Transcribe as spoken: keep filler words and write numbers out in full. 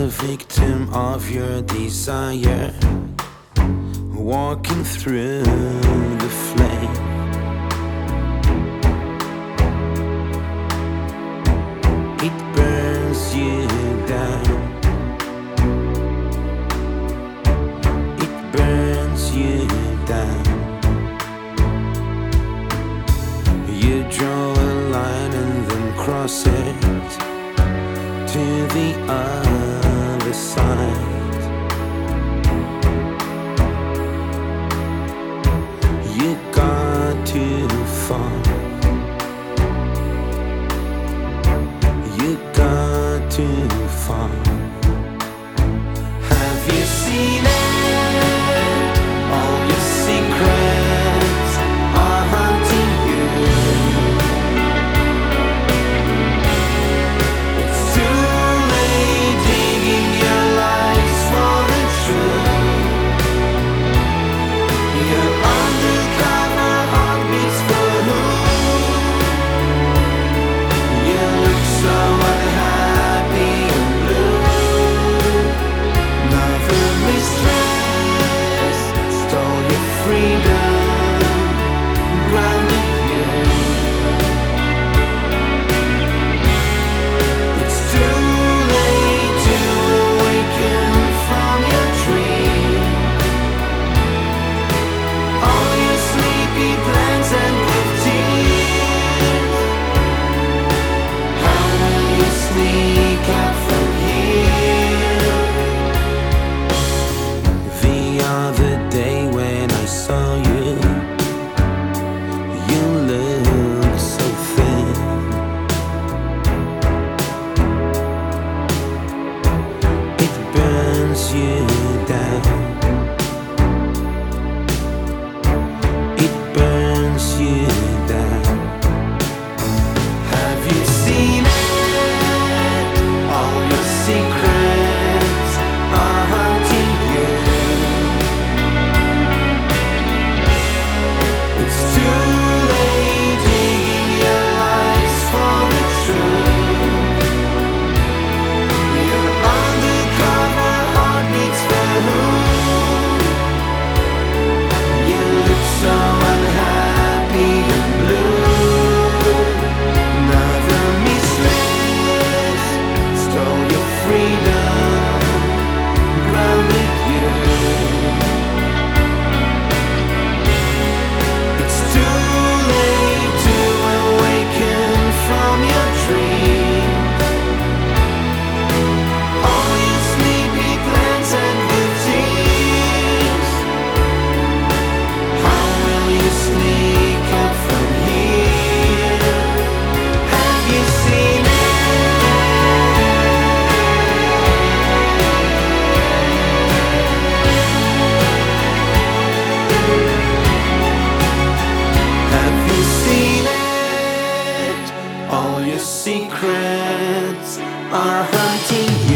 a victim of your desire, walking through the flame. It burns you down. It burns you down. You draw a line and then cross it to the other side. You got too far. You got too far. Have you seen it? All your secrets are haunting you. It's too late digging your lives for the truth. Your undercover heartbeats for who? You look so unhappy and blue. Another mistress stole your freedom, grounded you. It's too late to awaken from your dream. All your sleepy plans and good tears. How will you sneak out from here? The other day when I saw you, you looked so thin. It burns you down. It burns you down. Have you seen it? All your secrets are haunting you. It's too late digging your lives for the truth. Your undercover heartbeats for who? You look so unhappy and blue. Another mistress stole your freedom, grounded you. It's too late to awaken from your dreams. All your sleepy plans and routines. How will you sneak out from here? Have you seen it? Have you seen it? All your secrets are hunting you.